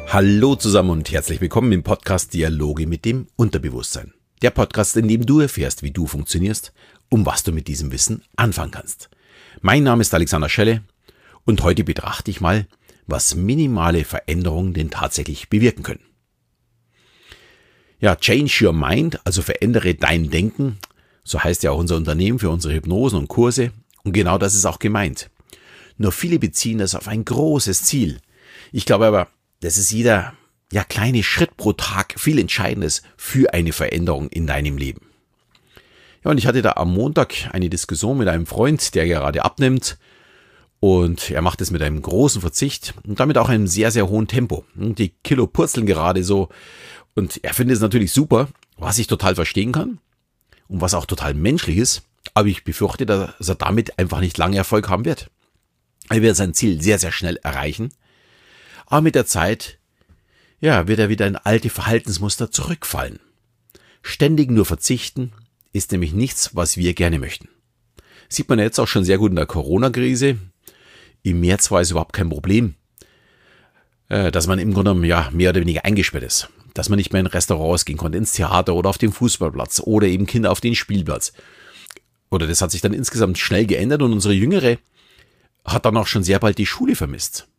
Hallo zusammen und herzlich willkommen im Podcast Dialoge mit dem Unterbewusstsein. Der Podcast, in dem du erfährst, wie du funktionierst und was du mit diesem Wissen anfangen kannst. Mein Name ist Alexander Schelle und heute betrachte ich mal, was minimale Veränderungen denn tatsächlich bewirken können. Ja, change your mind, also verändere dein Denken, so heißt ja auch unser Unternehmen für unsere Hypnosen und Kurse, und genau das ist auch gemeint. Nur viele beziehen das auf ein großes Ziel. Ich glaube aber, das ist jeder kleine Schritt pro Tag viel Entscheidendes für eine Veränderung in deinem Leben. Ja, und ich hatte da am Montag eine Diskussion mit einem Freund, der gerade abnimmt, und er macht es mit einem großen Verzicht und damit auch einem sehr, sehr hohen Tempo. Und die Kilo purzeln gerade so und er findet es natürlich super, was ich total verstehen kann und was auch total menschlich ist, aber ich befürchte, dass er damit einfach nicht lange Erfolg haben wird. Er wird sein Ziel sehr, sehr schnell erreichen. Aber mit der Zeit, wird er wieder in alte Verhaltensmuster zurückfallen. Ständig nur verzichten ist nämlich nichts, was wir gerne möchten. Sieht man jetzt auch schon sehr gut in der Corona-Krise. Im März war es überhaupt kein Problem, dass man im Grunde genommen mehr oder weniger eingesperrt ist. Dass man nicht mehr in Restaurants gehen konnte, ins Theater oder auf den Fußballplatz oder eben Kinder auf den Spielplatz. Oder das hat sich dann insgesamt schnell geändert und unsere Jüngere hat dann auch schon sehr bald die Schule vermisst.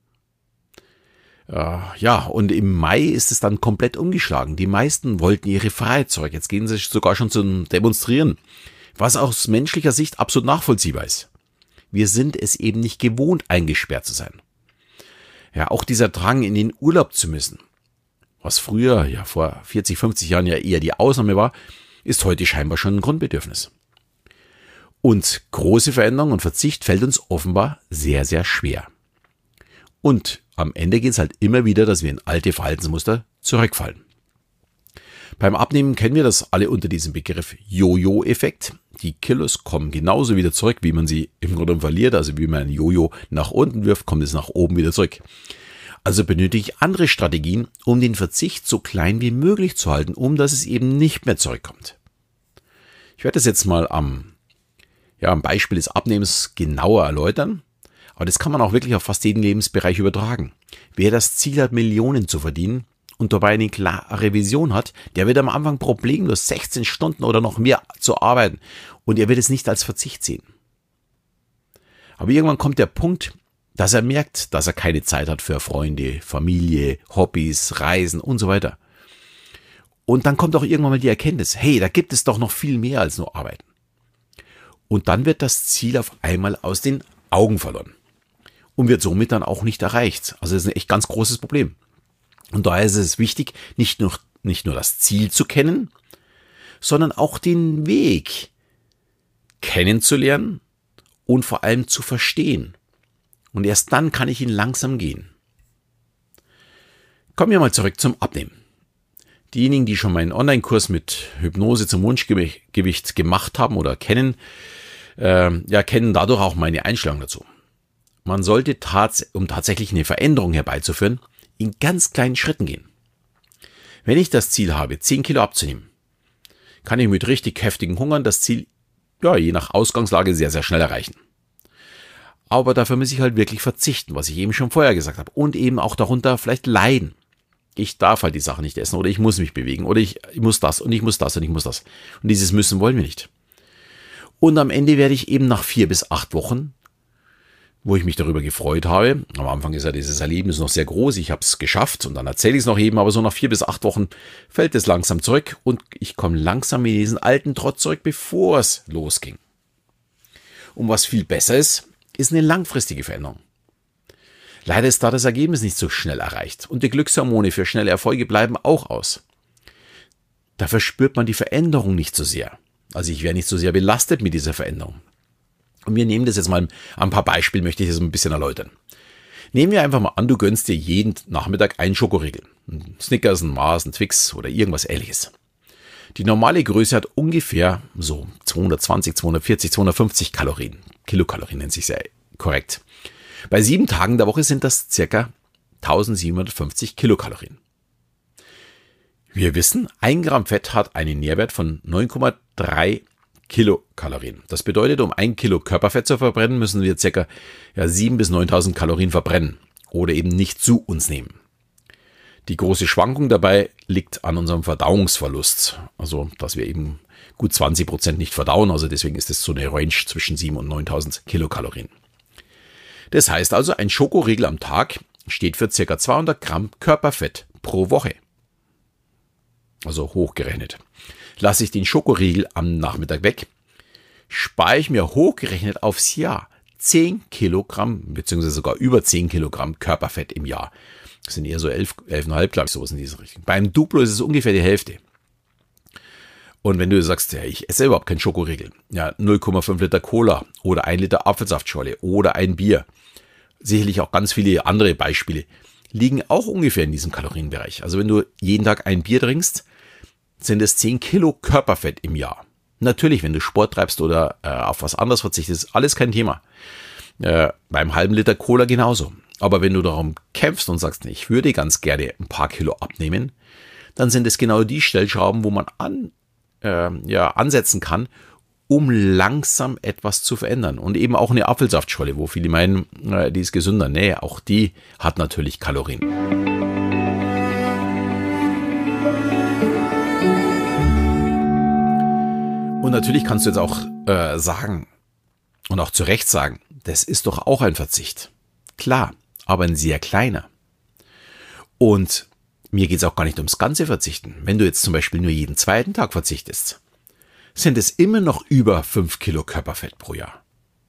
Und im Mai ist es dann komplett umgeschlagen. Die meisten wollten ihre Freiheit zurück. Jetzt gehen sie sogar schon zum Demonstrieren, was aus menschlicher Sicht absolut nachvollziehbar ist. Wir sind es eben nicht gewohnt, eingesperrt zu sein. Ja, auch dieser Drang, in den Urlaub zu müssen, was früher, vor 40, 50 Jahren eher die Ausnahme war, ist heute scheinbar schon ein Grundbedürfnis. Und große Veränderung und Verzicht fällt uns offenbar sehr, sehr schwer. Und am Ende geht es halt immer wieder, dass wir in alte Verhaltensmuster zurückfallen. Beim Abnehmen kennen wir das alle unter diesem Begriff Jojo-Effekt. Die Kilos kommen genauso wieder zurück, wie man sie im Grunde verliert. Also wie man ein Jojo nach unten wirft, kommt es nach oben wieder zurück. Also benötige ich andere Strategien, um den Verzicht so klein wie möglich zu halten, um dass es eben nicht mehr zurückkommt. Ich werde das jetzt mal am Beispiel des Abnehmens genauer erläutern. Aber das kann man auch wirklich auf fast jeden Lebensbereich übertragen. Wer das Ziel hat, Millionen zu verdienen und dabei eine klare Vision hat, der wird am Anfang problemlos 16 Stunden oder noch mehr zu arbeiten und er wird es nicht als Verzicht sehen. Aber irgendwann kommt der Punkt, dass er merkt, dass er keine Zeit hat für Freunde, Familie, Hobbys, Reisen und so weiter. Und dann kommt auch irgendwann mal die Erkenntnis, hey, da gibt es doch noch viel mehr als nur Arbeiten. Und dann wird das Ziel auf einmal aus den Augen verloren. Und wird somit dann auch nicht erreicht. Also das ist ein echt ganz großes Problem. Und daher ist es wichtig, nicht nur das Ziel zu kennen, sondern auch den Weg kennenzulernen und vor allem zu verstehen. Und erst dann kann ich ihn langsam gehen. Kommen wir mal zurück zum Abnehmen. Diejenigen, die schon meinen Online-Kurs mit Hypnose zum Wunschgewicht gemacht haben oder kennen, kennen dadurch auch meine Einstellung dazu. Man sollte um tatsächlich eine Veränderung herbeizuführen, in ganz kleinen Schritten gehen. Wenn ich das Ziel habe, 10 Kilo abzunehmen, kann ich mit richtig heftigen Hungern das Ziel, je nach Ausgangslage sehr, sehr schnell erreichen. Aber dafür muss ich halt wirklich verzichten, was ich eben schon vorher gesagt habe. Und eben auch darunter vielleicht leiden. Ich darf halt die Sache nicht essen oder ich muss mich bewegen oder ich muss das und ich muss das und ich muss das. Und dieses Müssen wollen wir nicht. Und am Ende werde ich eben nach 4 bis 8 Wochen, wo ich mich darüber gefreut habe. Am Anfang ist ja dieses Erlebnis noch sehr groß. Ich habe es geschafft und dann erzähle ich es noch eben, aber so nach 4 bis 8 Wochen fällt es langsam zurück und ich komme langsam in diesen alten Trott zurück, bevor es losging. Und was viel besser ist eine langfristige Veränderung. Leider ist da das Ergebnis nicht so schnell erreicht und die Glückshormone für schnelle Erfolge bleiben auch aus. Da verspürt man die Veränderung nicht so sehr. Also ich werde nicht so sehr belastet mit dieser Veränderung. Und wir nehmen das jetzt mal ein paar Beispiele, möchte ich das ein bisschen erläutern. Nehmen wir einfach mal an, du gönnst dir jeden Nachmittag einen Schokoriegel. Ein Snickers, ein Mars, ein Twix oder irgendwas Ähnliches. Die normale Größe hat ungefähr so 220, 240, 250 Kalorien. Kilokalorien nennt sich sehr korrekt. Bei 7 Tagen der Woche sind das circa 1750 Kilokalorien. Wir wissen, 1 Gramm Fett hat einen Nährwert von 9,3 Kilokalorien. Das bedeutet, um 1 Kilo Körperfett zu verbrennen, müssen wir ca. 7.000 bis 9.000 Kalorien verbrennen oder eben nicht zu uns nehmen. Die große Schwankung dabei liegt an unserem Verdauungsverlust. Also, dass wir eben gut 20% nicht verdauen. Also deswegen ist es so eine Range zwischen 7.000 und 9.000 Kilokalorien. Das heißt also, ein Schokoriegel am Tag steht für ca. 200 Gramm Körperfett pro Woche. Also hochgerechnet. Lasse ich den Schokoriegel am Nachmittag weg, spare ich mir hochgerechnet aufs Jahr 10 Kilogramm, beziehungsweise sogar über 10 Kilogramm Körperfett im Jahr. Das sind eher so 11,5, glaube ich, sowas in diese Richtung. Beim Duplo ist es ungefähr die Hälfte. Und wenn du sagst, ja, ich esse überhaupt keinen Schokoriegel, ja, 0,5 Liter Cola oder 1 Liter Apfelsaftschorle oder ein Bier, sicherlich auch ganz viele andere Beispiele, liegen auch ungefähr in diesem Kalorienbereich. Also wenn du jeden Tag ein Bier trinkst, sind es 10 Kilo Körperfett im Jahr. Natürlich, wenn du Sport treibst oder auf was anderes verzichtest, ist alles kein Thema. Beim halben Liter Cola genauso. Aber wenn du darum kämpfst und sagst, ich würde ganz gerne ein paar Kilo abnehmen, dann sind es genau die Stellschrauben, wo man ansetzen kann, um langsam etwas zu verändern. Und eben auch eine Apfelsaftscholle, wo viele meinen, die ist gesünder. Nee, auch die hat natürlich Kalorien. Und natürlich kannst du jetzt auch sagen und auch zu Recht sagen, das ist doch auch ein Verzicht. Klar, aber ein sehr kleiner. Und mir geht es auch gar nicht ums ganze Verzichten. Wenn du jetzt zum Beispiel nur jeden zweiten Tag verzichtest, sind es immer noch über 5 Kilo Körperfett pro Jahr.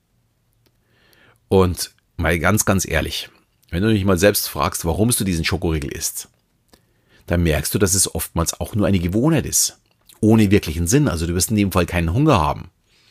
Und mal ganz, ganz ehrlich, wenn du dich mal selbst fragst, warum du diesen Schokoriegel isst, dann merkst du, dass es oftmals auch nur eine Gewohnheit ist. Ohne wirklichen Sinn. Also du wirst in dem Fall keinen Hunger haben.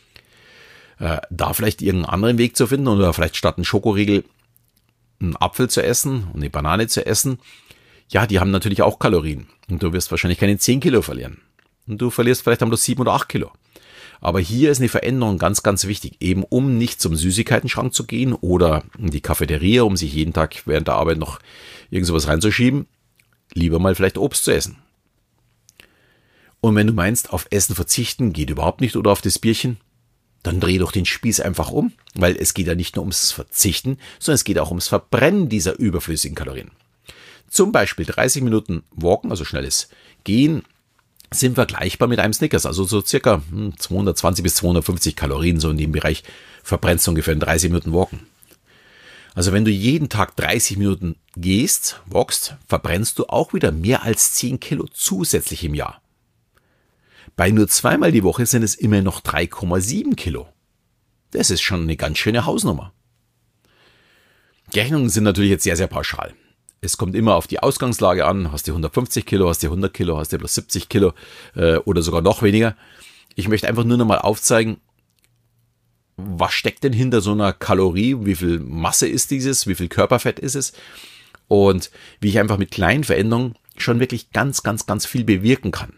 Da vielleicht irgendeinen anderen Weg zu finden oder vielleicht statt einen Schokoriegel einen Apfel zu essen und eine Banane zu essen, ja, die haben natürlich auch Kalorien. Und du wirst wahrscheinlich keine 10 Kilo verlieren. Und du verlierst vielleicht dann bloß 7 oder 8 Kilo. Aber hier ist eine Veränderung ganz, ganz wichtig. Eben um nicht zum Süßigkeitenschrank zu gehen oder in die Cafeteria, um sich jeden Tag während der Arbeit noch irgend sowas reinzuschieben. Lieber mal vielleicht Obst zu essen. Und wenn du meinst, auf Essen verzichten geht überhaupt nicht oder auf das Bierchen, dann dreh doch den Spieß einfach um. Weil es geht ja nicht nur ums Verzichten, sondern es geht auch ums Verbrennen dieser überflüssigen Kalorien. Zum Beispiel 30 Minuten Walken, also schnelles Gehen, sind vergleichbar mit einem Snickers. Also so circa 220 bis 250 Kalorien, so in dem Bereich verbrennst du ungefähr in 30 Minuten Walken. Also wenn du jeden Tag 30 Minuten walkst, verbrennst du auch wieder mehr als 10 Kilo zusätzlich im Jahr. Bei nur zweimal die Woche sind es immer noch 3,7 Kilo. Das ist schon eine ganz schöne Hausnummer. Die Rechnungen sind natürlich jetzt sehr, sehr pauschal. Es kommt immer auf die Ausgangslage an. Hast du 150 Kilo, hast du 100 Kilo, hast du bloß 70 Kilo oder sogar noch weniger. Ich möchte einfach nur noch mal aufzeigen, was steckt denn hinter so einer Kalorie? Wie viel Masse ist dieses? Wie viel Körperfett ist es? Und wie ich einfach mit kleinen Veränderungen schon wirklich ganz, ganz, ganz viel bewirken kann.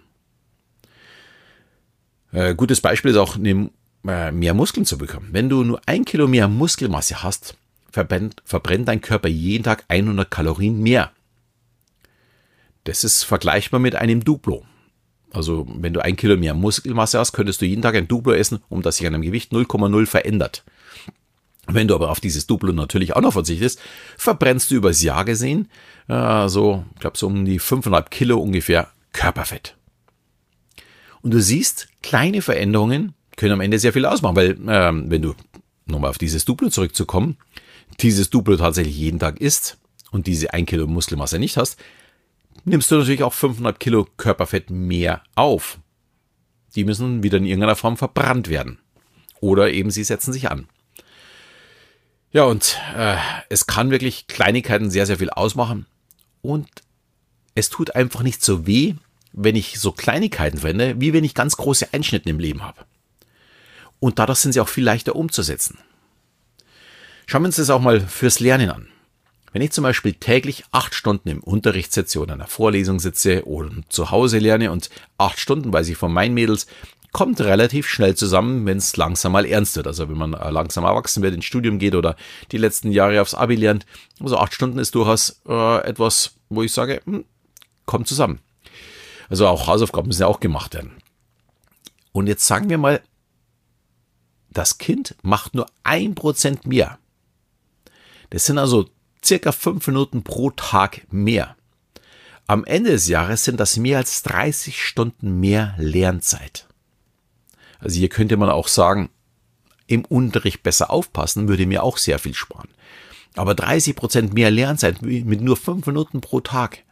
Gutes Beispiel ist auch, mehr Muskeln zu bekommen. Wenn du nur 1 Kilo mehr Muskelmasse hast, verbrennt dein Körper jeden Tag 100 Kalorien mehr. Das ist vergleichbar mit einem Duplo. Also wenn du 1 Kilo mehr Muskelmasse hast, könntest du jeden Tag ein Duplo essen, um das sich an deinem Gewicht 0,0 verändert. Wenn du aber auf dieses Duplo natürlich auch noch verzichtest, verbrennst du übers Jahr gesehen ich glaube so um die 5,5 Kilo ungefähr Körperfett. Und du siehst, kleine Veränderungen können am Ende sehr viel ausmachen, weil wenn du, nochmal auf dieses Duplo zurückzukommen, dieses Duplo tatsächlich jeden Tag isst und diese 1 Kilo Muskelmasse nicht hast, nimmst du natürlich auch 500 Kilo Körperfett mehr auf. Die müssen wieder in irgendeiner Form verbrannt werden. Oder eben sie setzen sich an. Ja, und es kann wirklich Kleinigkeiten sehr, sehr viel ausmachen. Und es tut einfach nicht so weh, wenn ich so Kleinigkeiten verwende, wie wenn ich ganz große Einschnitte im Leben habe. Und dadurch sind sie auch viel leichter umzusetzen. Schauen wir uns das auch mal fürs Lernen an. Wenn ich zum Beispiel täglich 8 Stunden im Unterricht sitze oder in einer Vorlesung sitze oder zu Hause lerne und 8 Stunden, weiß ich von meinen Mädels, kommt relativ schnell zusammen, wenn es langsam mal ernst wird. Also wenn man langsam erwachsen wird, ins Studium geht oder die letzten Jahre aufs Abi lernt. Also 8 Stunden ist durchaus etwas, wo ich sage, kommt zusammen. Also auch Hausaufgaben müssen ja auch gemacht werden. Und jetzt sagen wir mal, das Kind macht nur 1% mehr. Das sind also circa 5 Minuten pro Tag mehr. am Ende des Jahres sind das mehr als 30 Stunden mehr Lernzeit. Also hier könnte man auch sagen, im Unterricht besser aufpassen, würde mir auch sehr viel sparen. Aber 30% mehr Lernzeit mit nur 5 Minuten pro Tag,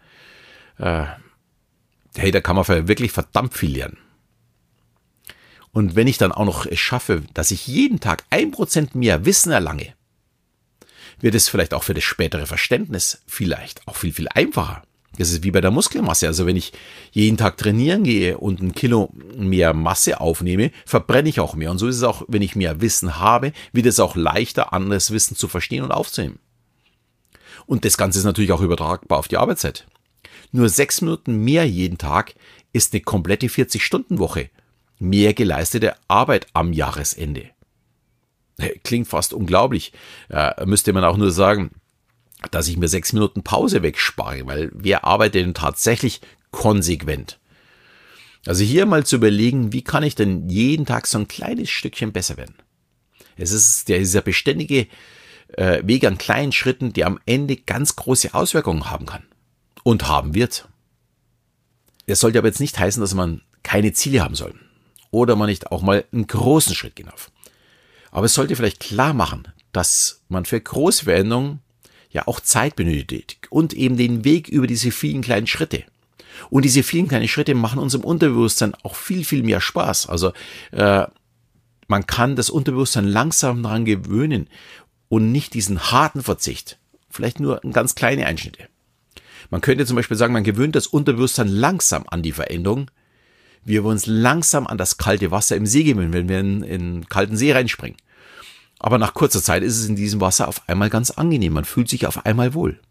hey, da kann man wirklich verdammt viel lernen. Und wenn ich dann auch noch es schaffe, dass ich jeden Tag 1% mehr Wissen erlange, wird es vielleicht auch für das spätere Verständnis vielleicht auch viel, viel einfacher. Das ist wie bei der Muskelmasse. Also wenn ich jeden Tag trainieren gehe und 1 Kilo mehr Masse aufnehme, verbrenne ich auch mehr. Und so ist es auch, wenn ich mehr Wissen habe, wird es auch leichter, anderes Wissen zu verstehen und aufzunehmen. Und das Ganze ist natürlich auch übertragbar auf die Arbeitszeit. Nur 6 Minuten mehr jeden Tag ist eine komplette 40-Stunden-Woche. Mehr geleistete Arbeit am Jahresende. Klingt fast unglaublich. Müsste man auch nur sagen, dass ich mir 6 Minuten Pause wegspare, weil wer arbeitet denn tatsächlich konsequent? Also hier mal zu überlegen, wie kann ich denn jeden Tag so ein kleines Stückchen besser werden? Es ist dieser beständige Weg an kleinen Schritten, der am Ende ganz große Auswirkungen haben kann und haben wird. Das sollte aber jetzt nicht heißen, dass man keine Ziele haben soll oder man nicht auch mal einen großen Schritt gehen darf. Aber es sollte vielleicht klar machen, dass man für große Veränderungen ja auch Zeit benötigt und eben den Weg über diese vielen kleinen Schritte. Und diese vielen kleinen Schritte machen unserem Unterbewusstsein auch viel, viel mehr Spaß. Also man kann das Unterbewusstsein langsam daran gewöhnen und nicht diesen harten Verzicht. Vielleicht nur ganz kleine Einschnitte. Man könnte zum Beispiel sagen, man gewöhnt das Unterbewusstsein langsam an die Veränderung, wie wir uns langsam an das kalte Wasser im See gewöhnen, wenn wir in einen kalten See reinspringen. Aber nach kurzer Zeit ist es in diesem Wasser auf einmal ganz angenehm. Man fühlt sich auf einmal wohl.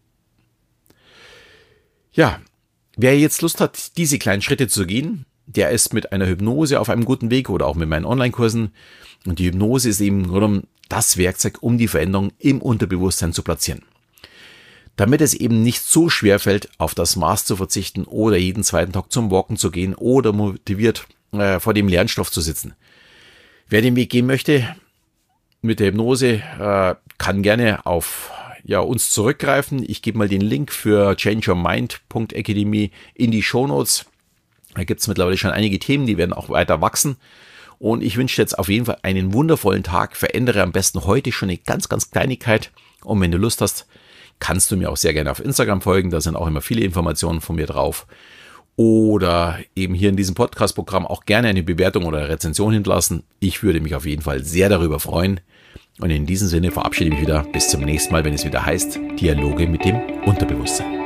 Ja, wer jetzt Lust hat, diese kleinen Schritte zu gehen, der ist mit einer Hypnose auf einem guten Weg oder auch mit meinen Online-Kursen. Und die Hypnose ist eben das Werkzeug, um die Veränderung im Unterbewusstsein zu platzieren. Damit es eben nicht so schwer fällt, auf das Maß zu verzichten oder jeden zweiten Tag zum Walken zu gehen oder motiviert vor dem Lernstoff zu sitzen. Wer den Weg gehen möchte, mit der Hypnose kann gerne auf uns zurückgreifen. Ich gebe mal den Link für changeyourmind.academy in die Shownotes. Da gibt es mittlerweile schon einige Themen, die werden auch weiter wachsen. Und ich wünsche dir jetzt auf jeden Fall einen wundervollen Tag. Verändere am besten heute schon eine ganz, ganz Kleinigkeit. Und wenn du Lust hast, kannst du mir auch sehr gerne auf Instagram folgen. Da sind auch immer viele Informationen von mir drauf. Oder eben hier in diesem Podcast-Programm auch gerne eine Bewertung oder Rezension hinterlassen. Ich würde mich auf jeden Fall sehr darüber freuen. Und in diesem Sinne verabschiede ich mich wieder. Bis zum nächsten Mal, wenn es wieder heißt, Dialoge mit dem Unterbewusstsein.